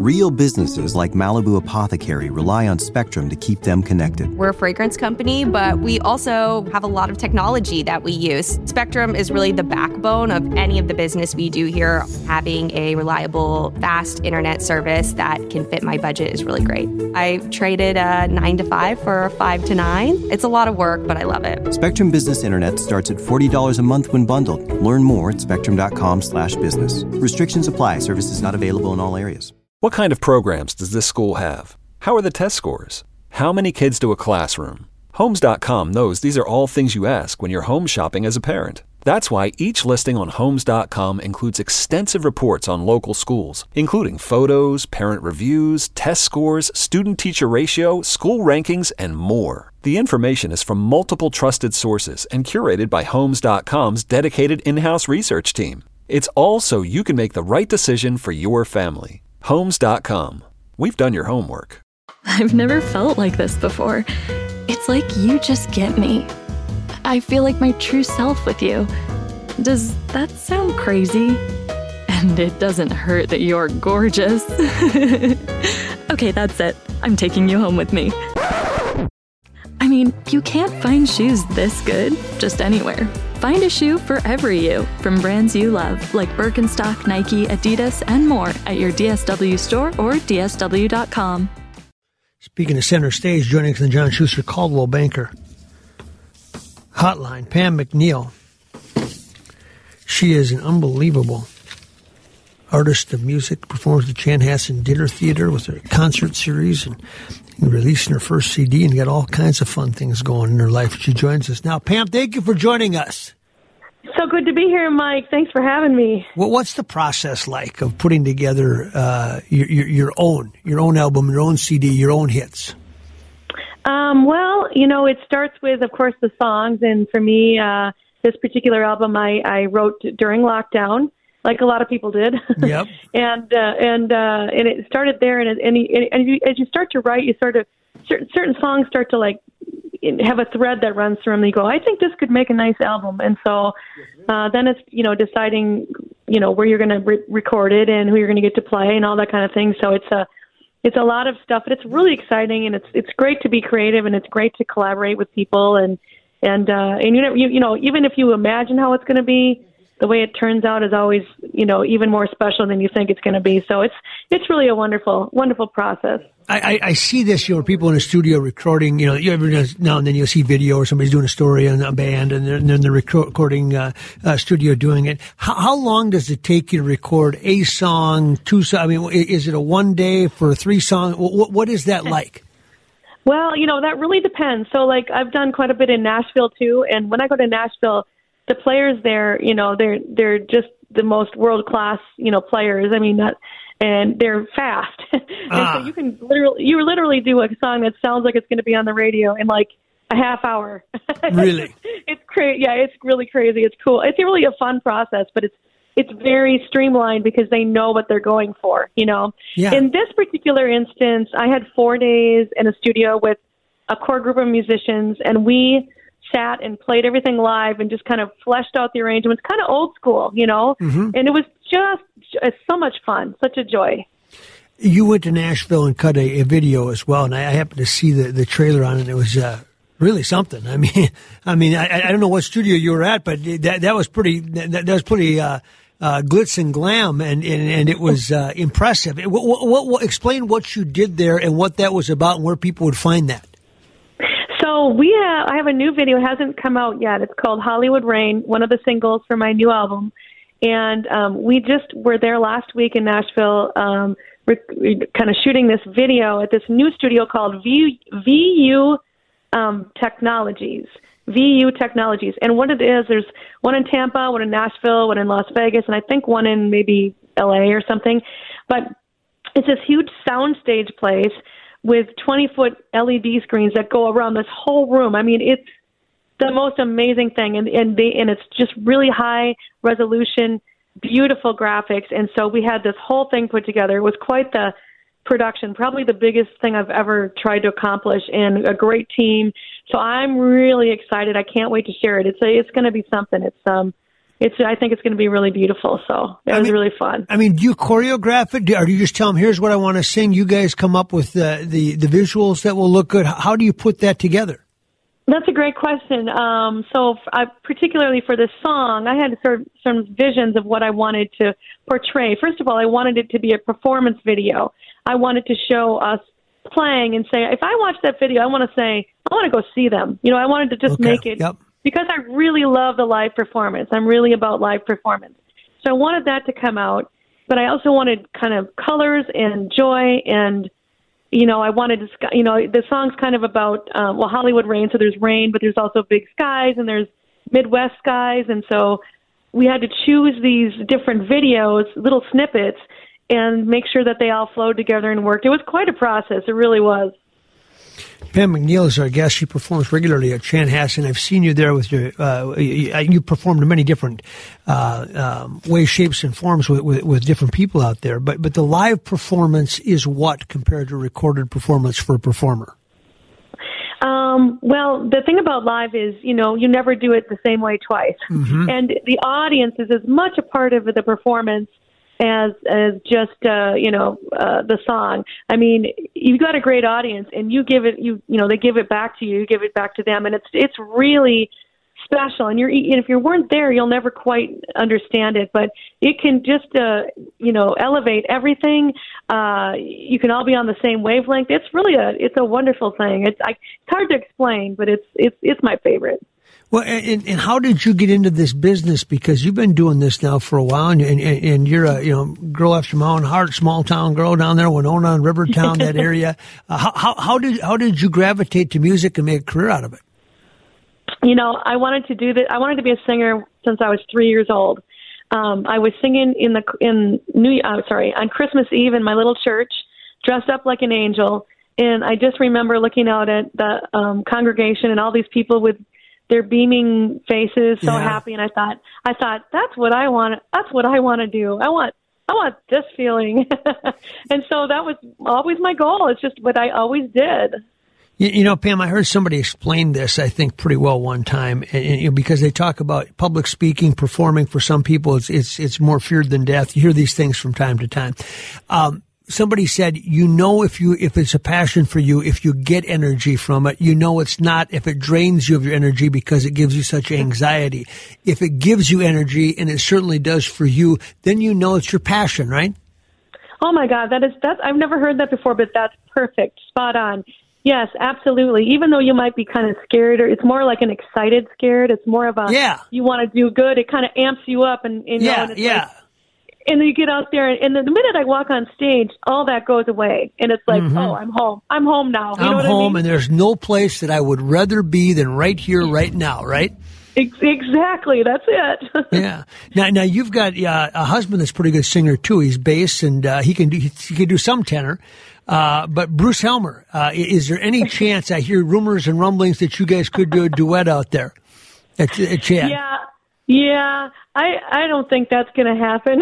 Real businesses like Malibu Apothecary rely on Spectrum to keep them connected. We're a fragrance company, but we also have a lot of technology that we use. Spectrum is really the backbone of any of the business we do here. Having a reliable, fast internet service that can fit my budget is really great. I traded a 9 to 5 for a 5 to 9. It's a lot of work, but I love it. Spectrum Business Internet starts at $40 a month when bundled. Learn more at spectrum.com/business. Restrictions apply. Services not available in all areas. What kind of programs does this school have? How are the test scores? How many kids do a classroom? Homes.com knows these are all things you ask when you're home shopping as a parent. That's why each listing on Homes.com includes extensive reports on local schools, including photos, parent reviews, test scores, student-teacher ratio, school rankings, and more. The information is from multiple trusted sources and curated by Homes.com's dedicated in-house research team. It's all so you can make the right decision for your family. Homes.com. We've done your homework. I've never felt like this before. It's like you just get me. I feel like my true self with you. Does that sound crazy? And it doesn't hurt that you're gorgeous. Okay, that's it. I'm taking you home with me. I mean, you can't find shoes this good just anywhere. Find a shoe for every you from brands you love, like Birkenstock, Nike, Adidas, and more at your DSW store or DSW.com. Speaking of center stage, joining us in the John Schuster Caldwell Banker Hotline, Pam McNeil. She is an unbelievable artist of music, performs at the Chanhassen Dinner Theater with her concert series and releasing her first CD and got all kinds of fun things going in her life. She joins us now. Pam, thank you for joining us. So good to be here, Mike. Thanks for having me. Well, what's the process like of putting together your own album, your own CD, your own hits? Well, it starts with, of course, the songs. And for me, this particular album I wrote during lockdown, like a lot of people did. Yep. and it started there. And as you start to write, certain songs start to have a thread that runs through them. And you go, I think this could make a nice album. And so then it's, deciding, where you're going to record it and who you're going to get to play and all that kind of thing. So it's a lot of stuff, but it's really exciting, and it's great to be creative, and it's great to collaborate with people, and even if you imagine how it's going to be, the way it turns out is always, even more special than you think it's going to be. So it's really a wonderful, wonderful process. I see this, people in a studio recording, you ever now and then you'll see video or somebody's doing a story on a band and then the recording studio doing it. How long does it take you to record a song, two songs? I mean, is it a one day for 3 songs? What is that like? Well, that really depends. So I've done quite a bit in Nashville too. And when I go to Nashville, the players there, they're just the most world-class, players. I mean, and they're fast. And so you literally do a song that sounds like it's going to be on the radio in like a half hour. Really? It's crazy. Yeah, it's really crazy. It's cool. It's really a fun process, but it's very streamlined because they know what they're going for, Yeah. In this particular instance, I had 4 days in a studio with a core group of musicians, and we sat and played everything live and just kind of fleshed out the arrangements, kind of old school, Mm-hmm. And it was just so much fun, such a joy. You went to Nashville and cut a video as well, and I happened to see the trailer on it, and it was really something. I mean, I don't know what studio you were at, but that was pretty. That was pretty glitz and glam, and it was impressive. What explain what you did there and what that was about, and where people would find that. So I have a new video. It hasn't come out yet. It's called Hollywood Rain, one of the singles for my new album. And we just were there last week in Nashville, kind of shooting this video at this new studio called VU Technologies. VU Technologies. And what it is, there's one in Tampa, one in Nashville, one in Las Vegas, and I think one in maybe LA or something. But it's this huge soundstage place with 20-foot LED screens that go around this whole room. I mean, it's the most amazing thing, and it's just really high resolution, beautiful graphics. And so we had this whole thing put together. It was quite the production, probably the biggest thing I've ever tried to accomplish, and a great team. So I'm really excited. I can't wait to share it. It's going to be something. I think it's going to be really beautiful. So it was really fun. I mean, do you choreograph it? Or do you just tell them, here's what I want to sing? You guys come up with the visuals that will look good. How do you put that together? That's a great question. Particularly for this song, I had sort of some visions of what I wanted to portray. First of all, I wanted it to be a performance video. I wanted to show us playing and say, if I watch that video, I want to say, I want to go see them. I wanted to just make it, because I really love the live performance. I'm really about live performance. So I wanted that to come out, but I also wanted kind of colors and joy and I wanted to, the song's kind of about, Hollywood rain. So there's rain, but there's also big skies and there's Midwest skies. And so we had to choose these different videos, little snippets, and make sure that they all flowed together and worked. It was quite a process. It really was. Pam McNeil is our guest. She performs regularly at Chanhassen. I've seen you there with your. You performed in many different ways, shapes, and forms with different people out there. But the live performance is what compared to recorded performance for a performer? Well, the thing about live is, you never do it the same way twice, and the audience is as much a part of the performance as just the song. I mean, you've got a great audience, and you give it they give it back to you give it back to them, and it's really special. And if you weren't there, you'll never quite understand it. But it can just elevate everything. You can all be on the same wavelength. It's really a wonderful thing. It's hard to explain, but it's my favorite. Well, and how did you get into this business? Because you've been doing this now for a while, and you're a girl after my own heart, small town girl down there, Winona and Rivertown, that area. How did you gravitate to music and make a career out of it? I wanted to do that. I wanted to be a singer since I was 3 years old. I was singing on Christmas Eve in my little church, dressed up like an angel, and I just remember looking out at the congregation and all these people with their beaming faces, so happy, and I thought that's what I want. That's what I want to do. I want this feeling, and so that was always my goal. It's just what I always did. Pam, I heard somebody explain this, I think, pretty well one time, and because they talk about public speaking, performing. For some people, it's more feared than death. You hear these things from time to time. Somebody said, if it's a passion for you, if you get energy from it, it's not if it drains you of your energy because it gives you such anxiety. If it gives you energy, and it certainly does for you, then it's your passion, right? Oh my God, that's I've never heard that before, but that's perfect, spot on. Yes, absolutely. Even though you might be kind of scared, or it's more like an excited scared. It's more of you want to do good. It kind of amps you up, and and then you get out there, and the minute I walk on stage, all that goes away, and it's like, oh, I'm home. I'm home now. You know what I mean? And there's no place that I would rather be than right here, right now, right? Exactly. That's it. Yeah. Now you've got a husband that's a pretty good singer too. He's bass, and he can do some tenor. But Bruce Helmer, is there any chance? I hear rumors and rumblings that you guys could do a duet out there at Chad. Yeah. I don't think that's going to happen.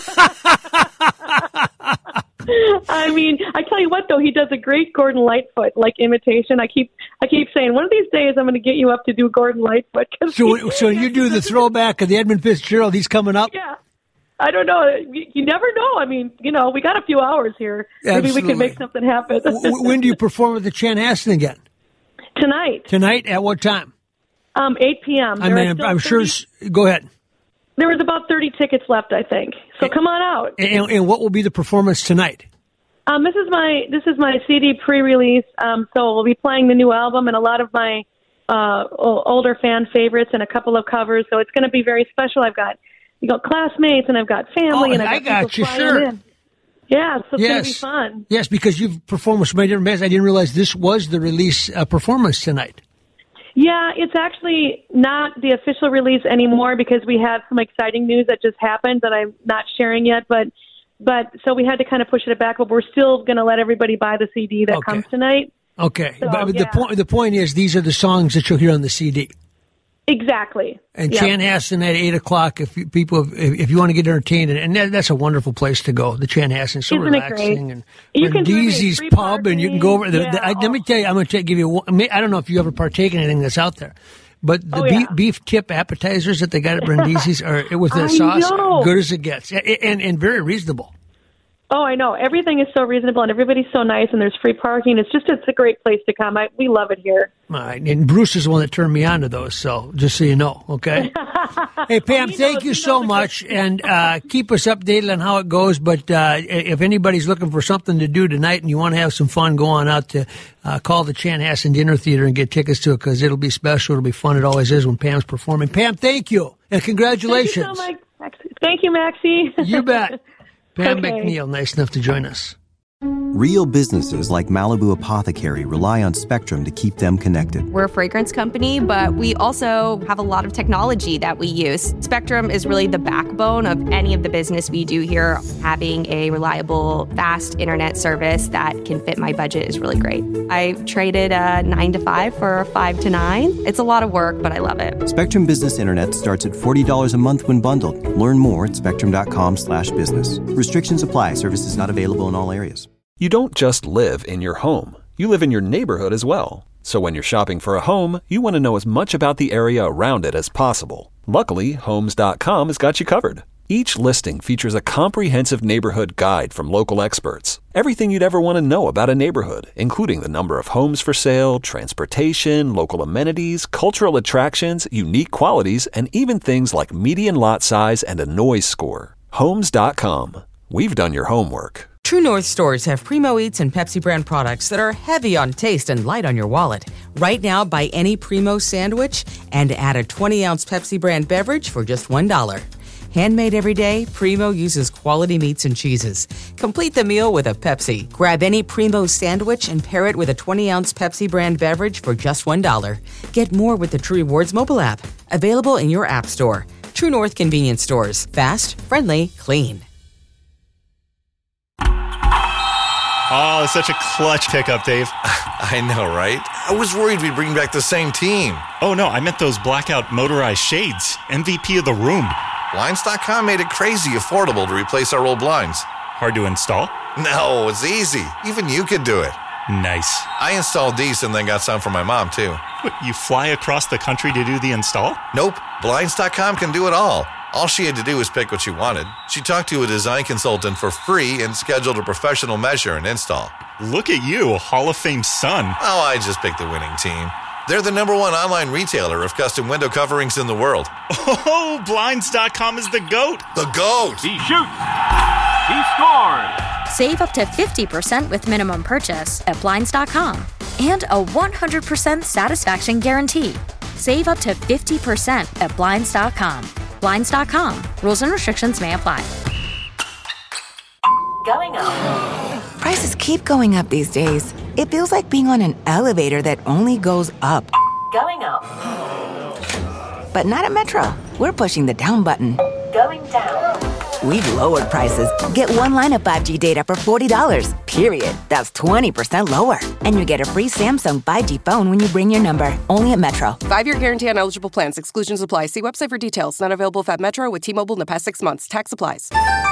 I mean, I tell you what, though, he does a great Gordon Lightfoot imitation. I keep saying, one of these days I'm going to get you up to do Gordon Lightfoot. So you do the throwback of the Edmund Fitzgerald. He's coming up. Yeah. I don't know. You never know. I mean, we got a few hours here. Maybe we can make something happen. When do you perform at the Chanhassen again? Tonight. Tonight at what time? 8 p.m. I'm sure. Go ahead. There was about 30 tickets left, I think. So come on out. And what will be the performance tonight? This is my CD pre-release. So we'll be playing the new album and a lot of my older fan favorites and a couple of covers. So it's going to be very special. I've got classmates and I've got family and I've got people flying in. Yeah, so it's going to be fun. Yes, because you've performed with so many different bands. I didn't realize this was the release performance tonight. Yeah, it's actually not the official release anymore because we have some exciting news that just happened that I'm not sharing yet. But so we had to kind of push it back. But we're still going to let everybody buy the CD that comes tonight. Okay, so, but the point is, these are the songs that you'll hear on the CD. Exactly. And Chanhassen at 8:00. If you want to get entertained, and that's a wonderful place to go. The Chanhassen, so Isn't relaxing, and you Deezy's Pub, and you can go over. Let me tell you, I'm going to give you. I don't know if you ever partake in anything that's out there, But the beef tip appetizers that they got at Brindisi's are with the sauce, good as it gets, and very reasonable. Oh, I know. Everything is so reasonable, and everybody's so nice, and there's free parking. It's a great place to come. We love it here. All right, and Bruce is the one that turned me on to those, so just so you know, okay? Hey, Pam, thank you so much, and keep us updated on how it goes. But if anybody's looking for something to do tonight and you want to have some fun, go on out to call the Chanhassen Dinner Theater and get tickets to it, because it'll be special. It'll be fun. It always is when Pam's performing. Pam, thank you, and congratulations. Thank you so much. Thank you, Maxie. You bet. Pam McNeil, nice enough to join us. Real businesses like Malibu Apothecary rely on Spectrum to keep them connected. We're a fragrance company, but we also have a lot of technology that we use. Spectrum is really the backbone of any of the business we do here. Having a reliable, fast internet service that can fit my budget is really great. I traded a 9 to 5 for a 5 to 9. It's a lot of work, but I love it. Spectrum Business Internet starts at $40 a month when bundled. Learn more at spectrum.com/business. Restrictions apply. Services not available in all areas. You don't just live in your home. You live in your neighborhood as well. So when you're shopping for a home, you want to know as much about the area around it as possible. Luckily, Homes.com has got you covered. Each listing features a comprehensive neighborhood guide from local experts. Everything you'd ever want to know about a neighborhood, including the number of homes for sale, transportation, local amenities, cultural attractions, unique qualities, and even things like median lot size and a noise score. Homes.com. We've done your homework. True North stores have Primo Eats and Pepsi brand products that are heavy on taste and light on your wallet. Right now, buy any Primo sandwich and add a 20-ounce Pepsi brand beverage for just $1. Handmade every day, Primo uses quality meats and cheeses. Complete the meal with a Pepsi. Grab any Primo sandwich and pair it with a 20-ounce Pepsi brand beverage for just $1. Get more with the True Rewards mobile app. Available in your app store. True North convenience stores. Fast, friendly, clean. Oh, such a clutch pickup, Dave. I know, right? I was worried we'd bring back the same team. Oh, no, I meant those blackout motorized shades. MVP of the room. Blinds.com made it crazy affordable to replace our old blinds. Hard to install? No, it's easy. Even you could do it. Nice. I installed these and then got some for my mom, too. What, you fly across the country to do the install? Nope. Blinds.com can do it all. All she had to do was pick what she wanted. She talked to a design consultant for free and scheduled a professional measure and install. Look at you, Hall of Fame son. Oh, I just picked the winning team. They're the #1 online retailer of custom window coverings in the world. Oh, Blinds.com is the GOAT. The GOAT. He shoots. He scores. Save up to 50% with minimum purchase at Blinds.com. And a 100% satisfaction guarantee. Save up to 50% at Blinds.com. Blinds.com. Rules and restrictions may apply. Going up. Prices keep going up these days. It feels like being on an elevator that only goes up. Going up. But not at Metro. We're pushing the down button. Going down. We've lowered prices. Get one line of 5G data for $40, period. That's 20% lower. And you get a free Samsung 5G phone when you bring your number. Only at Metro. 5-year guarantee on eligible plans. Exclusions apply. See website for details. Not available at Metro with T-Mobile in the past 6 months. Tax applies.